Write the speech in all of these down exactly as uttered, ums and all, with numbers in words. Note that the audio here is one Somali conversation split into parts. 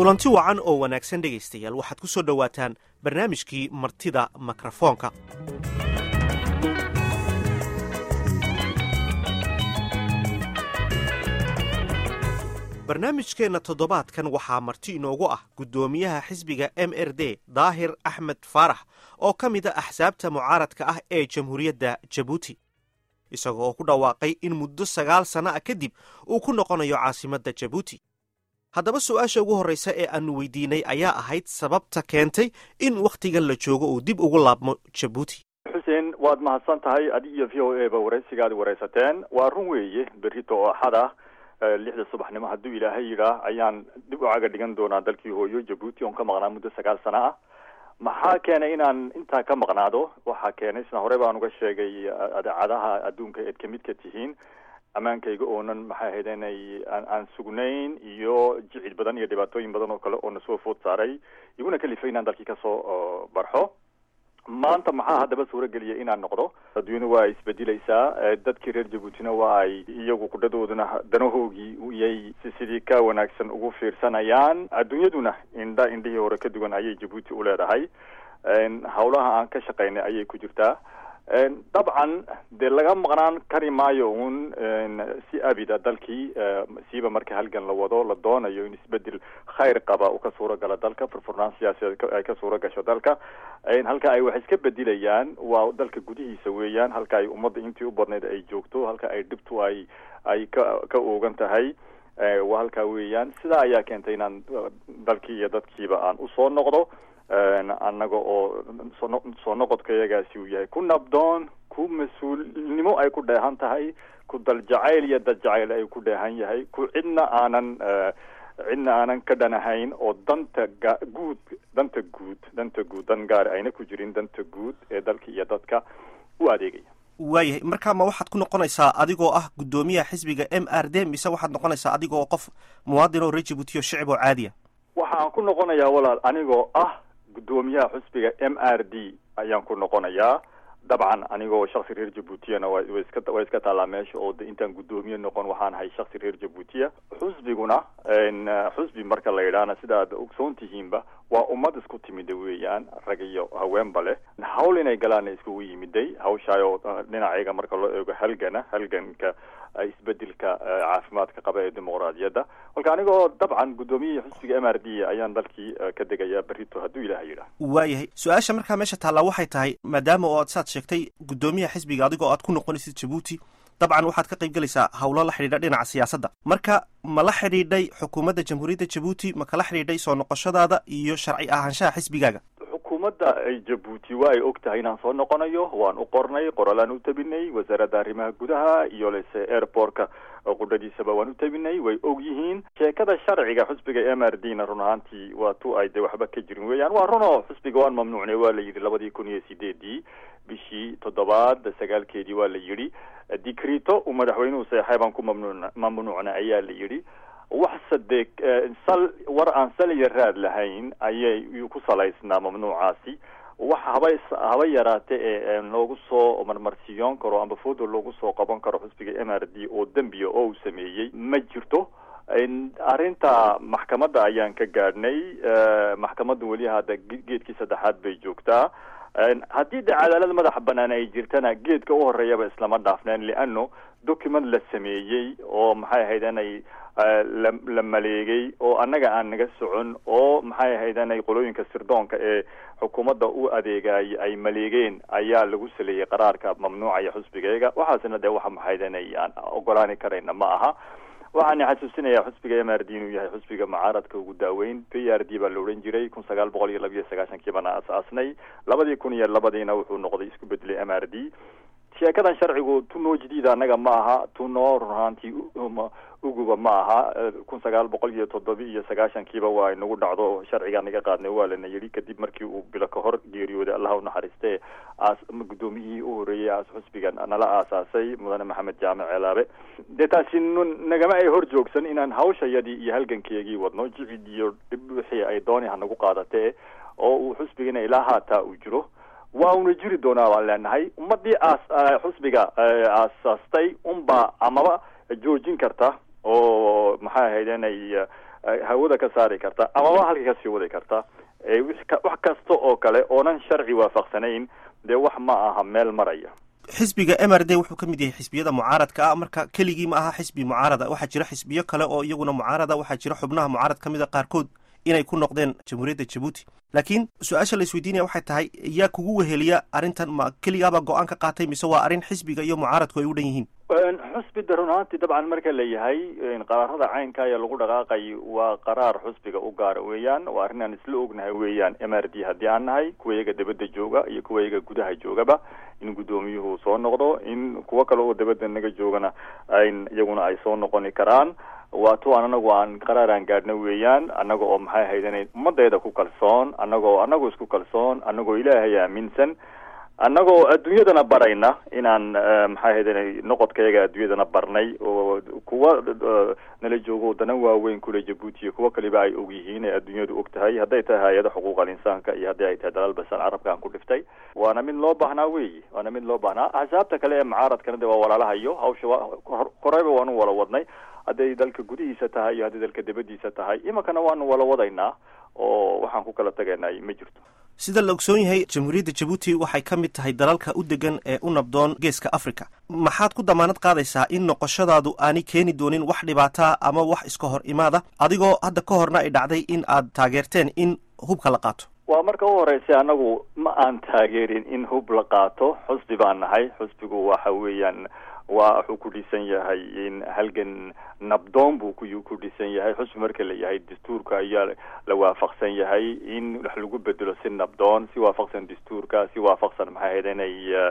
kulanti wacan oo wanaagsan dhegaystayaal waxaad ku soo dhowaataan barnaamijkii martida mikrofoonka. barnaamijkeenna toddobaadkan waxaa marti inoogu ah guddoomiyaha xisbiga m r d daahir axmed faarax oo ka mid a axsaabta mucaaradka ah ee jamhuuriyadda jabuuti isagoo oo ku dhawaaqay in muddo sagaal sanno ah kadib uu ku noqonayo caasimadda jabuuti. haddaba su-aasha ugu horraysa ee aannu weydiinay ayaa ahayd sababta keentay in wakhtigan la joogo uu dib ugu laabmo jabuuti. xuseen waad mahadsan tahay adi iyo v o a ba waraysigaadi waraysateen. waa run weeye berrito oo axad ah lixda subaxnimo hadduu ilaahay yidhaah ayaan dib u caga dhigan doonaa dalkii hooyo jabuuti oon ka maqnaa muddo sagaal sano ah. maxaa keenay inaan intaa ka maqnaado? waxaa keenay sina hore baan uga sheegay adeecadaha adduunka eed ka midka tihiin ammaankayga oonan maxay ahayd inay aan aan sugnayn iyo jicid badan iyo dhibaatooyin badan oo kale oo na soo food saaray iguna kalifay inaan dalkii kasoo barxo. maanta maxaa haddaba suurageliyay inaan noqdo? adduunyada waa ay isbedilaysaa, dadkii reer jabuutina waa ay iyagu kudhadooduna danahoogii iyay si sidii ka wanaagsan ugu fiirsanayaan. adduunyaduna indha indhihii hore ka duwan ayay jabuuti u leedahay. hawlaha aan ka shaqaynay ayay ku jirtaa. dabcan dee laga maqnaan kari maayo un si abida dalkii siiba marka halgan la wado la doonayo in isbedel khayr qaba uu ka suura gala dalka, furfurnaan siyaasadeed ay ka suura gasho dalka. halka ay wax iska bedilayaan waa dalka gudihiisa weeyaan, halka ay ummadda intii u badnayd ay joogto, halka ay dhibtu ay ay ka ka oogan tahay waa halkaa weeyaan. sidaa ayaa keentay inaan dalkii iyo dadkiiba aan usoo noqdo, annaga oo soo noqodkayagaasi uu yahay ku nabdoon, ku mas-uulnimo ay ku dheehan tahay, ku dal jacayl iyo dad jacayl ay ku dheehan yahay, ku cidna aanan cidna aanan ka dhanahayn oo danta guud danta guud danta guud dan gaar ayna ku jirin, danta guud ee dalka iyo dadka u adeegaya. waayahay markaa ma waxaad ku noqonaysaa adigoo ah guddoomiyaha xisbiga m r d mise waxaad noqonaysaa adigoo qof muwaadin oo reer jabuuti oo shicib oo caadiya? waxaan ku noqonayaa walaal anigoo ah guddoomiyaha xisbiga m r d ayaan ku noqonayaa. dabcan anigoo shaksi reer jabuutiyana wa way iska way iska taalaa meesha oo de intaan guddoomiye noqon waxaan ahay shaksi reer jabuutiya. xusbiguna xusbi marka la yidhaahna sida aad ogsoon tihiinba waa ummad isku timida weeyaan, rag iyo haweenba leh. hawl inay galaana iskugu yimiday. hawshaayoo dhinacayga marka loo eego halgana halganka isbedelka caafimaadka qaba ee dimuqraadiyadda. halka anigoo dabcan guddoomiyihii xisbiga m r d ayaan dalkii ka degayaa berrito hadduu ilaaha yidhaah. waayahay su-aasha markaa meesha taallaa waxay tahay maadaama oo aad saad sheegtay guddoomiyaha xisbiga adigoo aad ku noqonaysid jabuuti, dabcan waxaad ka qayb gelaysaa hawlo la xidhiidha dhinaca siyaasadda. marka ma la xidhiidhay xukuumadda jamhuuriyadda jabuuti, ma kala xidhiidhay soo noqoshadaada iyo sharci ahaanshaha xisbigaaga? xukuumadda jabuuti waa ay og tahay inaan soo noqonayo, waan u qornay, qoralaan u tabinay, wasaaradda arrimaha gudaha iyo lese airportka qudhadiisaba waan u tabinay, way og yihiin. sheekada sharciga xusbiga m r d na run ahaantii waa tu ay de waxba ka jirin weeyaan. waa runoo xusbiga waan mamnuucnay, waa la yidhi labadii kun iyo sideedii bishii toddobaad sagaalkeedii waa la yidhi. dikrito uu madaxweynuhu seexay baan ku mamnuuc mamnuucna ayaa la yidhi. wax sade sal war aan saliya raad lahayn ayay ku salaysnaa mamnuucaasi. wax haba haba yaraate ee loogu soo marmarsiyoon karo amba foodo loogu soo qaban karo xusbiga m r d oo dembiya oo uu sameeyey ma jirto. arrinta maxkamadda ayaan ka gaadhnay. maxkamadda weli hadda geedkii saddexaad bay joogtaa. haddii de cadaalad madaxa banaan ay jirtana geedka u horreeyaba islama dhaafneen, liano document la sameeyey oo maxay ahayd inay la la maleegay oo annaga aan naga socon oo maxay ahayd inay qolooyinka sirdoonka ee xukuumadda u adeegay ay maleegeen ayaa lagu saleeyey qaraarka mamnuucaya xusbigayga. waxaasna dee waxa maxay ahayd inay aan ogolaani karayna ma aha. waxaan xasuusinayaa xusbiga m r d inuu yahay xusbiga mucaaradka ugu daaweyn. p r d baa la odhan jiray kun sagaal boqol iyo laba iyo sagaashankii baana asaasnay. labadii kun iyo labadiina wuxuu noqday isku bedelay m r d. sheekadan sharcigu tu noo jadiida annaga ma aha, tu noo run ahaantii uguba ma aha. kun sagaal boqol iyo toddoba iyo sagaashankiiba waa inagu dhacdo sharcigaa naga qaadnay waa lana yidhi kadib markii uu bilo ka hor geeriyooday allah u naxariistee aas guddoomiyihii u horreeyey aas xusbiga nala aasaasay mudane maxamed jaamac ceelaabe. dee taasi nagama ay hor joogsan inaan hawshayadii iyo halgankeegii wadno, jicid iyo dhib wixii ay dooni ha nagu qaadatee oo uu xusbigana ilaa haataa uu jiro. waa una jiri doonaa waan leenahay. ummadii aas xusbiga aasaastay unbaa amaba joojin karta oo maxay ahayd inay hawada ka saari karta amaba halka kasii wadi karta wax kasta oo kale oonan sharci waafaqsanayn dee wax ma aha meel maraya. xisbiga M R D wuxuu ka mid yahay xisbiyada mucaaradka ah, marka keligii ma aha xisbi mucaarada, waxaa jira xisbiyo kale oo iyaguna mucaarada, waxaa jira xubnaha mucaarad ka mida qaarkood inay ku noqdeen jamhuuriyadda Jabuuti. laakiin su-aasha la isweydiinaya waxay tahay yaa kugu weheliya arrintan, ma keligaaba go-aan ka qaatay mise waa arrin xisbiga iyo mucaaradku ay u dhan yihiin? xusbida run ahaantii dabcan marka la yahay qaraarada caynka ee lagu dhaqaaqay waa qaraar xusbiga u gaara weeyaan, waa arrin aan isla ognahay weeyaan M R D haddii aan nahay, kuwa iyaga dibadda jooga iyo kuwa iyaga gudaha joogaba, in guddoomiyuhu soo noqdo, in kuwo kale oo dibadda naga joogana ayn iyaguna ay soo noqoni karaan. waa to an anagu aan qaraar aan gaadhna weeyaan, annaga oo maxay haydanay ummaddeeda ku kalsoon, annagoo annagu isku kalsoon, annagoo ilaahay aaminsan, annagoo adduunyadana barayna inaan maxay haydanay noqodkayaga adduunyadana barnay, oo kuwa nala joogo wadana waaweyn kule Jabuuti kuwa kaliba ay og yihiin ee adduunyadu og tahay, hadday tahay hay-ada xuquuqal insaanka iyo haddii ay tahay dalal basan carabka aan ku dhiftay. waana mid loo baahnaa weeyi waana mid loo baahnaa axsaabta kale ee mucaaradkana de waa walaalahayo, hawsha korayba waanu wala wadnay, hadday dalka gudihiisa tahay iyo haddii dalka dibaddiisa tahay, iminkana waanu wala wadaynaa oo waxaan ku kala tagaynay ma jirto. sida la ogsoon yahay jamhuuriyadda Jabuuti waxay ka mid tahay dalalka u degan ee u nabdoon geeska Afrika. maxaad ku damaanad qaadaysaa in noqoshadaadu aanay keeni doonin wax dhibaataa ama wax iska hor imaada, adigoo hadda ka horna ay dhacday in aad taageerteen in hubka la qaato? waa marka u horeysa anagu ma aan taageerin in hub la qaato, xusbi baan nahay. xusbigu waxa weeyaan waa wuxuu ku dhisan yahay in halgan nabdoon buu ku ku dhisan yahay. xusbi marka la yahay dastuurka ayaa la waafaqsan yahay in wax lagu bedelo si nabdoon, si waafaqsan dastuurka, si waafaqsan maxay ahayd inay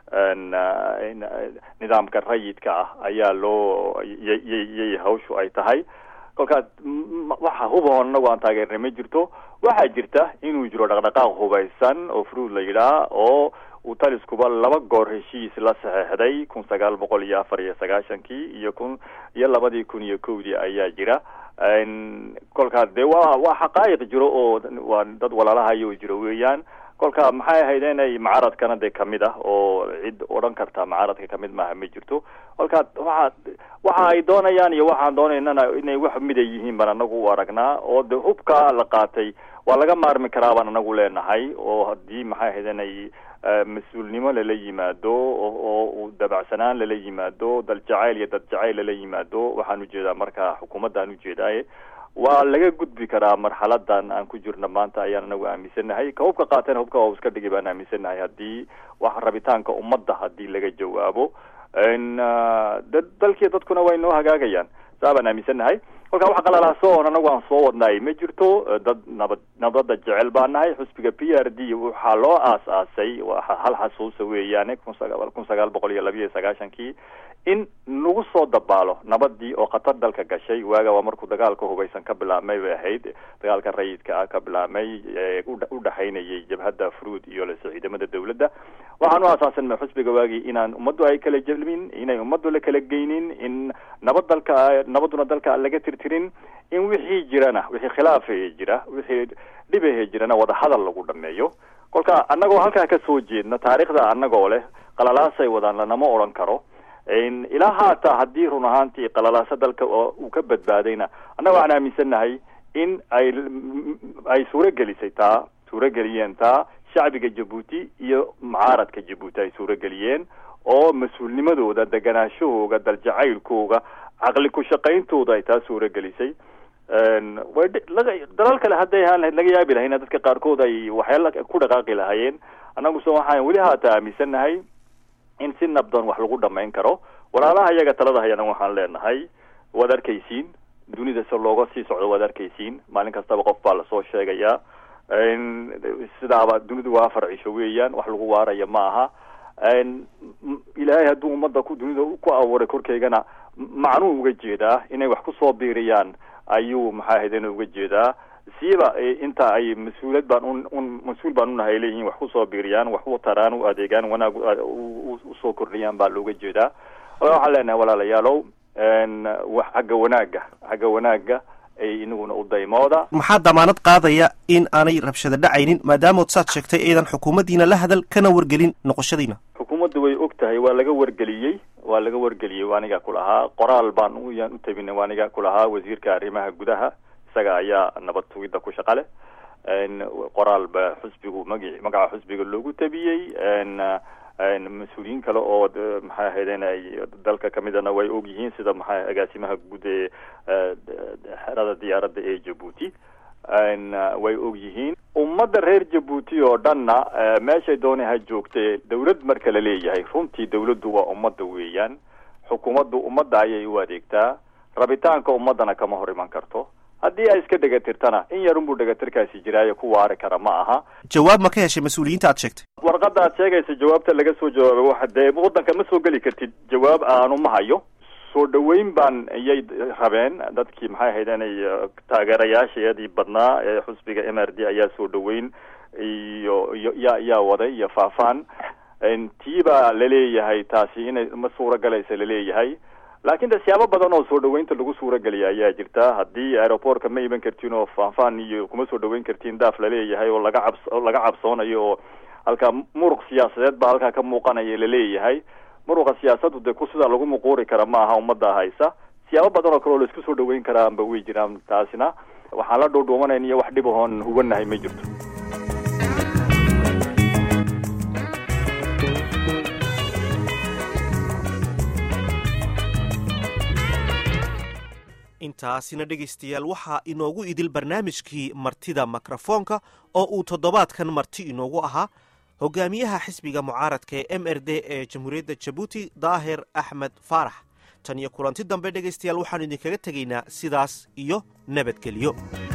nidaamka rayidka ah ayaa loo yay hawshu ay tahay. kolkaas waxa hubahoon anagu aan taageernay ma jirto. waxaa jirta inuu jiro dhaqdhaqaaq hubaysan oo fruud la yidhaah oo uu taliskuba laba goor heshiis la saxeexday kun sagaal boqol iyo afar iyo sagaashankii iyo kun iyo labadii kun iyo kowdii ayaa jira. kolkaas dee waa waa xaqaa'iq jiro oo waa dad walaalahayo jiro weeyaan. kolka maxay ahayd inay mucaaradkana dee kamid ah oo cid odhan karta mucaaradka kamid maaha ma jirto. kolkaas waxa waxa ay doonayaan iyo waxaan doonaynana inay wax mid ay yihiin baan anagu u aragnaa, oo de hubka la qaatay waa laga maarmi karaa baan anagu leenahay, oo haddii maxay ahayd inay mas-uulnimo lala yimaado oo dabacsanaan lala yimaado, dal jacayl iyo dad jacayl lala yimaado, waxaan ujeedaa marka xukuumaddaan ujeedaaye waa laga gudbi karaa marxaladan aan ku jirno maanta ayaan anagu aaminsanahay. ka hubka qaateen hubka waa iska dhigi baan aaminsanahay haddii wax rabitaanka ummadda haddii laga jawaabo. dalkii dadkuna way noo hagaagayaan, saa baan aaminsanahay. kolkaa wax qalalaaso oon anagu aan soo wadnaay ma jirto. dad nabad nabadda jecel baan nahay. xusbiga P R D waxaa loo aas-aasay hal xasuusa weeyaane kun sagaal boqol iyo labiyo sagaashankii in lagu soo dabaalo nabadii oo khatar dalka gashay. waaga waa markuu dagaalka hubaysan ka bilaabmay bay ahayd, dagaalka rayidka ah ka bilaabmay u dhaxaynayay jabhadda fruud iyo lase ciidamada dawladda. waxaan u aasaasanay xusbiga waagii inaan ummaddu ay kala jelmin, inay ummaddu la kala geynin, in nabad dalka nabaduna dalka laga tirtirin, in wixii jirana wixii khilaaf jira wixii dhib jirana wada hadal lagu dhameeyo. kolka annagoo halkaa ka soo jeedna taariikhda annagoo leh qalalaasay wadaan lanama odhan karo. ilaa haata haddii run ahaantii qalalaasa dalka uu ka badbaadayna annaga waxaan aaminsanahay in ay ay suuragelisay taa suurageliyeen taa shacbiga Jabuuti iyo mucaaradka Jabuuti ay suurageliyeen, oo mas-uulnimadooda, deganaashahooga, daljacaylkooga, caqli ku shaqayntooda ay taa suuragelisay. dalal kale hadday ahaan lahayd laga yaabi lahayna dadka qaarkood ay waxyaala ku dhaqaaqi lahaayeen. annagu se waxaan weli haata aaminsanahay in si nabdoon wax lagu dhamayn karo. walaalaha iyaga talada hayana waxaan leenahay, waad arkaysiin dunida se looga sii socdo, waad arkaysiin maalin kastaba qof baa lasoo sheegayaa. sidaaba dunidu waa afar cisho weeyaan, wax lagu waaraya ma aha. ilaahay hadduu ummadda ku dunida ku abuuray korkeygana macnuu uga jeedaa inay wax kusoo biiriyaan ayuu maxaa ahaydena uga jeedaa. siiba inta ay mas-uuliyad baan un mas-uul baan unahay leeyihiin, wax kusoo biiriyaan, wax u taraan, u adeegaan, wanaag usoo kordhiyaan baa looga jeedaa. waxaan leenahay walaalayaalow, wax xagga wanaaga xagga wanaaga ay inaguna u daymooda. maxaa damaanad qaadaya in aanay rabshada dhacaynin maadaamood saad sheegtay eedan xukuumaddiina la hadal kana wargelin noqoshadiina? xukuumadda way og tahay, waa laga wargeliyey waa laga wargeliyey waanigaa ku lahaa qoraal baan uyaan u tabinay waanigaa ku lahaa wasiirka arrimaha gudaha isaga ayaa nabad sugidda ku shaqa leh qoraal ba xusbigu magaci magaca xusbiga loogu tabiyey mas-uuliyiin kale oo maxay ahaydeen ay dalka kamidana way og yihiin sida maxaa agaasimaha guud ee xerada diyaaradda ee Djibouti way og yihiin ummadda reer Djibouti oo dhanna meeshay doonaha joogtay dawlad marka la leeyahay runtii dawladdu waa ummadda weeyaan xukuumaddu ummadda ayay u adeegtaa rabitaanka ummadana kama hor iman karto haddii ay iska dhegatirtana in yarun buu dhegatirkaasi jiraayo ku waari kara ma aha jawaab ma ka heshay mas-uuliyiinta aad sheegtay warqadda aad sheegaysa jawaabta laga soo jawaabay waxa dee waddanka ma soo geli kartid jawaab aanu ma hayo soo dhaweyn baan iyay rabeen dadkii maxay ahayd inay taageerayaasheedii badnaa ee xusbiga M R D ayaa soo dhaweyn iyo yaa yaa waday iyo faafaan tiiba laleeyahay taasi inay ma suura galaysa laleeyahay laakiin de siyaabo badan oo soo dhaweynta lagu suura geliya ayaa jirta haddii aeroportka ma iman kartiin oo faafaan iyo kuma soo dhaweyn kartiin daaf laleeyahay oo laga cabs laga cabsoonayo oo halkaa muruq siyaasadeed baa halkaa ka muuqanaya laleeyahay muruqa siyaasaddu dee ku sidaa lagu muquuri kara ma aha ummadda haysa siyaabo badan oo kale oo laisku soo dhaweyn karaanba way jiraan taasina waxaan la dhuudhuumanayn iyo wax dhib ahoon hubanahay ma jirto intaasina dhegaystayaal waxaa inoogu idil barnaamijkii martida mikrofoonka oo uu toddobaadkan marti inoogu ahaa hogaamiyaha xisbiga mucaaradka ee M R D ee jamhuuriyadda Djibouti daahir axmed faarax tan iyo kulanti dambe dhegaystayaal waxaan idinkaga tegaynaa sidaas iyo nabadgelyo.